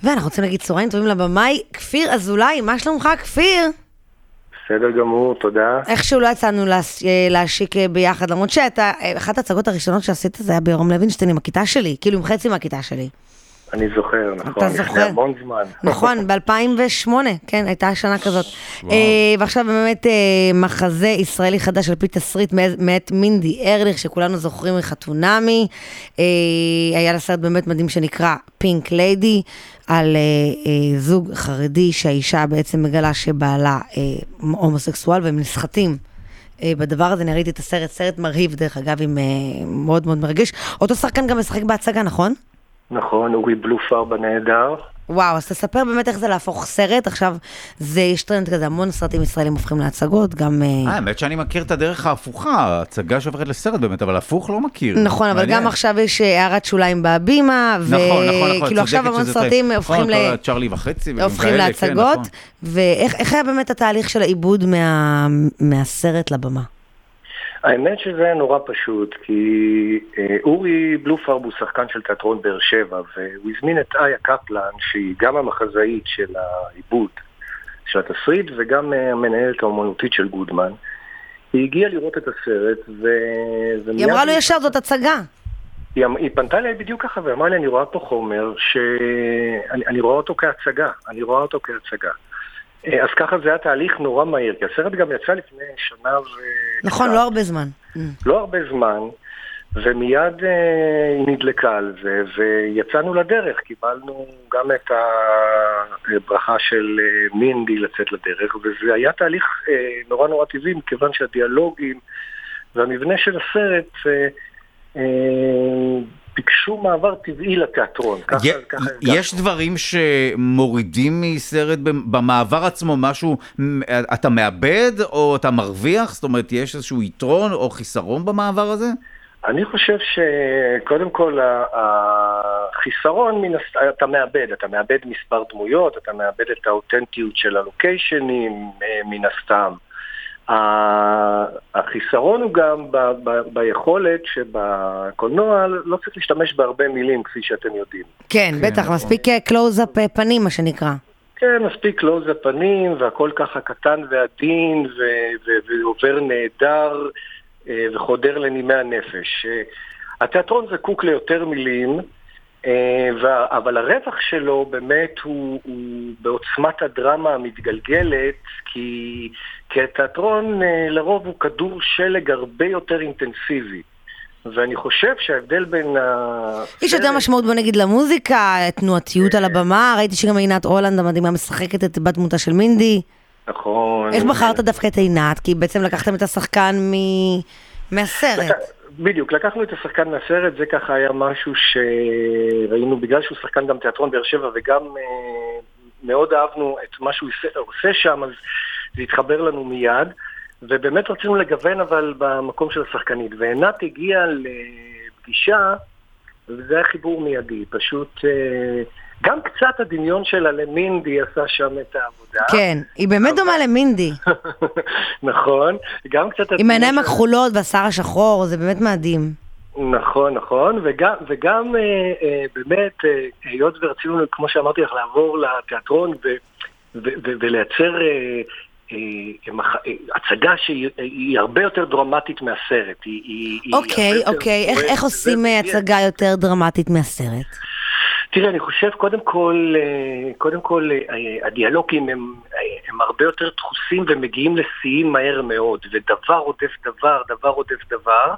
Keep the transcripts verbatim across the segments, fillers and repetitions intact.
ואנחנו רוצים להגיד צהריים טובים לבמאי, כפיר אזולאי, מה שלומך כפיר? בסדר גמור, תודה. איכשהו לא יצאנו להשיק ביחד, למרות שאתה, אחת ההצגות הראשונות שעשית זה היה ביורם לוינשטיין עם הכיתה שלי, כאילו עם חצי מהכיתה שלי. אני זוכר, נכון, אתה זוכר? לפני המון זמן. נכון, ב-אלפיים ושמונה, כן, הייתה שנה כזאת. ועכשיו באמת מחזה ישראלי חדש על פי תסריט מאת מינדי ארליך, שכולנו זוכרים מחתונמי. היה לסרט באמת מדהים שנקרא פינק ליידי, על זוג חרדי שהאישה בעצם מגלה שבעלה הומוסקסואל והם נסחטים. בדבר הזה אני ראיתי את הסרט, סרט מרהיב דרך אגב, עם מאוד מאוד מרגש. אותו שחקן גם משחק בהצגה, נכון? נכון, אורי בלופר בנהדר. וואו, אז תספר באמת איך זה להפוך סרט, עכשיו זה יש טרנד כזה, המון סרטים ישראלים הופכים להצגות, גם... אה, האמת שאני מכיר את הדרך ההפוכה, ההצגה שהופכת לסרט באמת, אבל הפוך לא מכיר. נכון, אבל גם עכשיו יש הערת שוליים בהבימה, וכאילו עכשיו המון סרטים הופכים ל... צ'רלי וחצי, הופכים להצגות, ואיך היה באמת התהליך של העיבוד מהסרט לבמה? האמת שזה היה נורא פשוט, כי אורי בלופר הוא שחקן של תיאטרון באר שבע, והוא הזמין את איה קפלן, שהיא גם המחזאית של העיבוד של התסריט, וגם המנהלת האומנותית של גודמן. היא הגיעה לראות את הסרט, ו... היא אמרה לו ישר, זאת הצגה. היא, היא פנתה אליי בדיוק ככה, ואמרה לי, אני רואה פה חומר, שאני אני רואה אותו כהצגה, אני רואה אותו כהצגה. אז ככה זה היה תהליך נורא מהיר, כי הסרט גם יצא לפני שנה ו... נכון, לא הרבה זמן. לא הרבה זמן, ומיד היא נדלקה על זה, ויצאנו לדרך, קיבלנו גם את הברכה של מינדי לצאת לדרך, וזה היה תהליך נורא נורא טבעי, מכיוון שהדיאלוגים והמבנה של הסרט... ביקשו מעבר טבעי לתיאטרון. יש דברים שמורידים מסרט במעבר עצמו משהו, אתה מאבד או אתה מרוויח? זאת אומרת, יש איזשהו יתרון או חיסרון במעבר הזה? אני חושב שקודם כל החיסרון, אתה מאבד, אתה מאבד מספר דמויות, אתה מאבד את האותנטיות של הלוקיישנים מן הסתם. החיסרון הוא גם ב- ב- ביכולת שבקולנוע לא צריך להשתמש בהרבה מילים, כפי שאתם יודעים. כן, בטח, מספיק קלוז-אפ פנים, מה שנקרא. כן, מספיק קלוז-אפ פנים, והכל ככה קטן ועדין, ועובר נהדר, וחודר לנימי הנפש. התיאטרון זקוק ליותר מילים, אבל הרווח שלו באמת הוא, הוא בעוצמת הדרמה המתגלגלת, כי, כי התיאטרון לרוב הוא כדור שלג הרבה יותר אינטנסיבי. ואני חושב שההבדל בין... יש יותר משמעות בוא נגיד למוזיקה, תנועתיות על הבמה, ראיתי שגם עינת רולנד המדהימה משחקת את בת דמותה של מינדי. נכון. איך בחרת דווקא את עינת? כי בעצם לקחתם את השחקן מ... מהסרט. בדיוק, לקחנו את השחקן מהסרט, זה ככה היה משהו שראינו, בגלל שהוא שחקן גם תיאטרון באר שבע, וגם אה, מאוד אהבנו את מה שהוא עושה שם, אז זה התחבר לנו מיד, ובאמת רצינו לגוון אבל במקום של השחקנית, ועינת הגיעה לפגישה, וזה היה חיבור מיידי, פשוט... אה, גם קצת הדמיון שלה למינדי עשה שם את העבודה. כן, היא באמת דומה למינדי. נכון, גם קצת... עם העיניים הכחולות והשיער השחור, זה באמת מדהים. נכון, נכון, וגם, וגם אה, אה, באמת, אה, היות ורצינו, כמו שאמרתי לך, לעבור לתיאטרון ו, ו, ו, ולייצר אה, אה, מח, אה, הצגה שהיא הרבה יותר דרמטית מהסרט. היא, אוקיי, היא אוקיי, איך, איך עושים הצגה יותר דרמטית מהסרט? תראה, אני חושב, קודם כל, קודם כל, הדיאלוגים הם, הם הרבה יותר דחוסים ומגיעים לשיאים מהר מאוד, ודבר עודף דבר, דבר עודף דבר,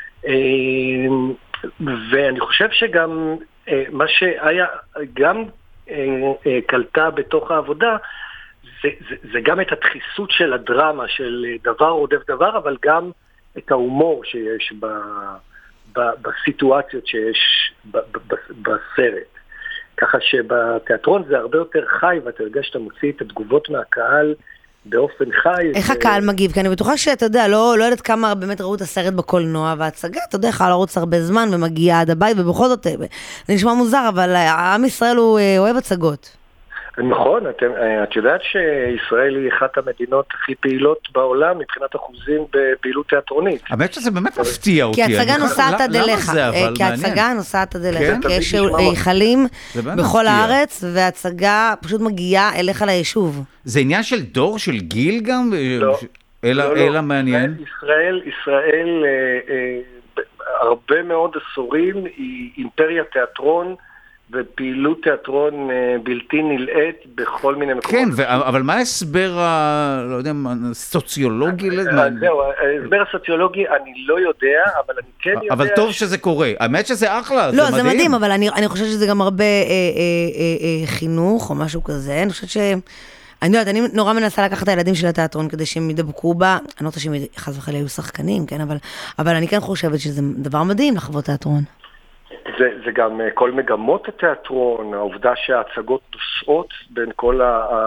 ואני חושב שגם מה שהיה, גם קלטה בתוך העבודה, זה, זה, זה גם את הדחיסות של הדרמה, של דבר עודף דבר, אבל גם את ההומור שיש ב, ב, בסיטואציות שיש ב, ב, בסרט. ככה שבתיאטרון זה הרבה יותר חי, ואתה יודע שאתה מוציא את התגובות מהקהל באופן חי. איך הקהל מגיב? כי אני בטוחה שאתה יודע, לא, לא יודעת כמה באמת ראו את הסרט בקולנוע, וההצגה, אתה יודע, יכול לרוץ הרבה זמן ומגיע עד הבית, ובכל זאת, זה נשמע מוזר, אבל עם ישראל הוא אוהב הצגות. נכון, אתם, את יודעת שישראל היא אחת המדינות הכי פעילות בעולם מבחינת אחוזים בפעילות תיאטרונית. האמת שזה באמת מפתיע אותי. כי הצגה נוסעת עד אליך. כי הצגה נוסעת עד אליך. כי יש היכלים בכל הארץ, והצגה פשוט מגיעה אליך ליישוב. זה עניין של דור, של גיל גם? לא. אלא מעניין? ישראל, ישראל, הרבה מאוד עשורים היא אימפריה תיאטרון, ופעילות תיאטרון בלתי נלעית בכל מיני מקומות. כן, אבל מה ההסבר, לא יודע, סוציולוגי? זהו, ההסבר הסוציולוגי אני לא יודע, אבל אני כן יודע... אבל טוב שזה קורה. האמת שזה אחלה, זה מדהים. מדהים. לא, זה מדהים, אבל אני חושבת שזה גם הרבה חינוך או משהו כזה. אני חושבת ש... אני יודעת, אני נורא מנסה לקחת את הילדים של התיאטרון כדי שהם ידבקו בה. אני לא רוצה שהם חס וחלילה היו שחקנים, כן? אבל אני כן חושבת שזה דבר מדהים לחוות תיאטרון. זה, זה גם כל מגמות התיאטרון, העובדה שההצגות נוסעות בין כל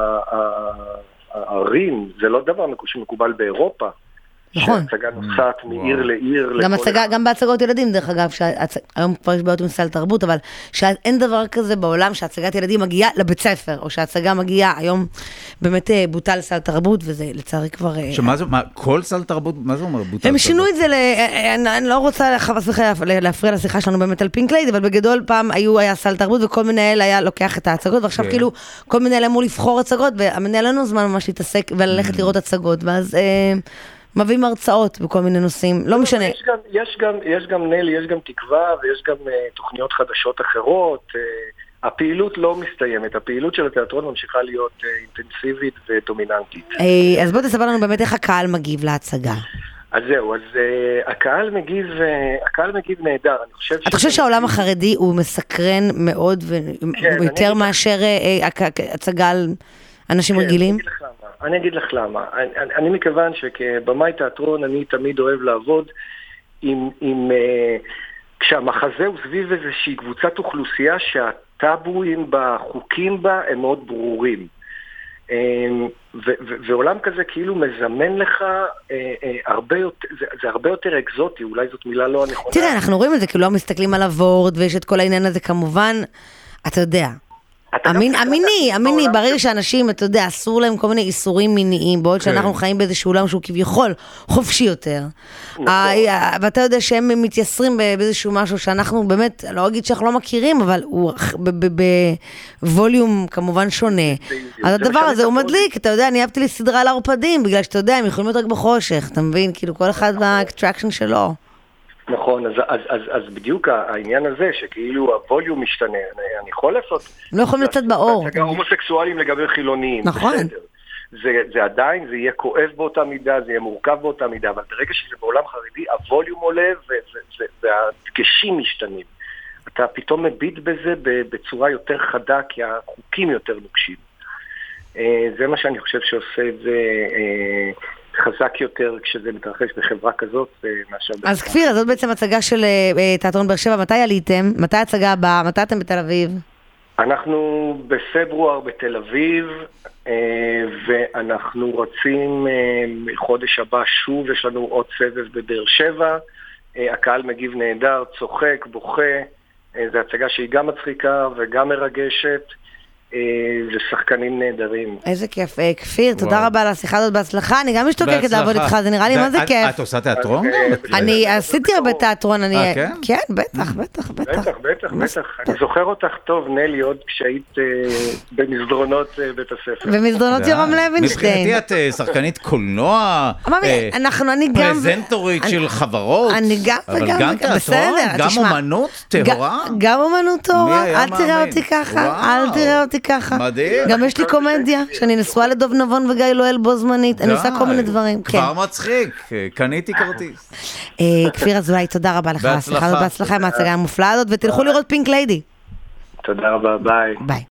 הערים, זה לא דבר שמקובל באירופה. נכון. שההצגה נוסעת מעיר לעיר. גם, הצגה, גם בהצגות ילדים, דרך אגב, שהצ... היום כבר יש בעיות עם סל תרבות, אבל שאין דבר כזה בעולם שהצגת ילדים מגיעה לבית ספר, או שההצגה מגיעה, היום באמת בוטל סל תרבות, וזה לצערי כבר... שמה זה, מה, כל סל תרבות, מה זה אומר בוטל? הם שינו את זה, ל... אני, אני לא רוצה להפריע לשיחה שלנו באמת על פינק ליידי, אבל בגדול פעם היו, היה סל תרבות, וכל מנהל היה לוקח את ההצגות, ועכשיו כן. כאילו כל מנהל אמור לבחור הצגות, והמנהל לנו זמן ממש להתעסק וללכת לראות הצגות, ואז... מביאים הרצאות בכל מיני נושאים, לא משנה. יש גם, יש גם, יש גם נלי, יש גם תקווה, ויש גם uh, תוכניות חדשות אחרות. Uh, הפעילות לא מסתיימת, הפעילות של התיאטרון ממשיכה להיות uh, אינטנסיבית ודומיננטית. Hey, אז בוא תספר לנו באמת איך הקהל מגיב להצגה. אז זהו, אז uh, הקהל מגיב, uh, הקהל מגיב נהדר. אני חושב אתה חושב שהעולם החרדי הוא מסקרן מאוד, ויותר מאשר הצגה על אנשים רגילים? אני אגיד לך למה. אני, אני, אני מכיוון שכבמאי תיאטרון אני תמיד אוהב לעבוד עם, עם, uh, כשהמחזה הוא סביב איזושהי קבוצת אוכלוסייה שהטאבואים בחוקים בה הם מאוד ברורים. Um, ו, ו, ועולם כזה כאילו מזמן לך uh, uh, הרבה יותר, זה, זה הרבה יותר אקזוטי, אולי זאת מילה לא הנכונה. תראה, אנחנו רואים את זה, כאילו לא מסתכלים על הוורד, ויש את כל העניין הזה כמובן, אתה יודע. אמיני, אמיני, אמיני, ברגע שאנשים, אתה יודע, אסור להם כל מיני איסורים מיניים, בעוד שאנחנו חיים באיזשהו עולם שהוא כביכול חופשי יותר, ואתה יודע שהם מתייסרים באיזשהו משהו שאנחנו באמת, לא אגיד שאנחנו לא מכירים, אבל הוא בווליום כמובן שונה. אז הדבר הזה הוא מדליק, אתה יודע, אני אהבתי לי סדרה על ערפדים, בגלל שאתה יודע, הם יכולים להיות רק בחושך, אתה מבין? כאילו כל אחד באקטרקשן שלו. נכון, אז, אז, אז, אז בדיוק העניין הזה, שכאילו הווליום משתנה, אני יכול לעשות... לא יכולים לצאת באור. גם הומוסקסואלים לגבי חילוניים. נכון. זה, זה עדיין, זה יהיה כואב באותה מידה, זה יהיה מורכב באותה מידה, אבל ברגע שזה בעולם חרדי, הווליום עולה והדגשים משתנים. אתה פתאום מביט בזה בצורה יותר חדה, כי החוקים יותר נוקשים. זה מה שאני חושב שעושה את זה... חזק יותר כשזה מתרחש בחברה כזאת מאשר... אז כפיר, זאת בעצם הצגה של תיאטרון באר שבע. מתי עליתם? מתי הצגה הבאה? מתי אתם בתל אביב? אנחנו בפברואר בתל אביב, ואנחנו רצים חודש הבא שוב, יש לנו עוד סבב בבאר שבע. הקהל מגיב נהדר, צוחק, בוכה. זו הצגה שהיא גם מצחיקה וגם מרגשת. ושחקנים נהדרים. איזה כיף. כפיר, תודה רבה על השיחה הזאת, בהצלחה. אני גם משתוקקת לעבוד איתך, זה נראה לי מה זה כיף. את עושה תיאטרון? אני עשיתי הרבה תיאטרון. כן, בטח, בטח, בטח. בטח, בטח, בטח. אני זוכר אותך טוב, נלי, עוד כשהיית במסדרונות בית הספר. במסדרונות יורם לוינשטיין. מבחינתי את שחקנית קולנוע, פרזנטורית של חברות, אבל גם תיאטרון, גם אומנות טהורה. גם אומנות טהורה, אל תראה אותי ככה, אל תראה אותי ככה. מדהים. גם יש לי קומדיה, שאני נשואה לדוב נבון וגיא לואל בו זמנית. אני עושה כל מיני דברים. כבר מצחיק. קניתי כרטיס. כפיר אזולאי, תודה רבה לך. בהצלחה עם ההצגה המופלאה הזאת, ותלכו לראות פינק ליידי. תודה רבה, ביי. ביי.